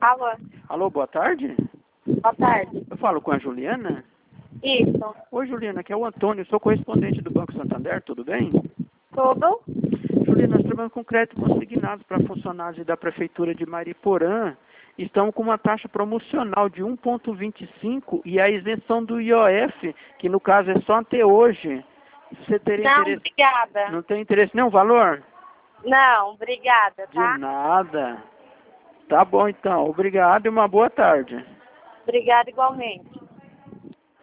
Alô? Alô, boa tarde. Boa tarde. Eu falo com a Juliana? Isso. Oi, Juliana, aqui é o Antônio, sou correspondente do Banco Santander, tudo bem? Tudo? Juliana, nós trabalhamos com crédito consignado para funcionários da Prefeitura de Mariporã. Estamos com uma taxa promocional de 1,25 e a isenção do IOF, que no caso é só até hoje. Você teria Não, interesse? obrigada. Não tem interesse nenhum valor? Não, obrigada, De tá? nada. Tá bom então, obrigado e uma boa tarde. Obrigada igualmente.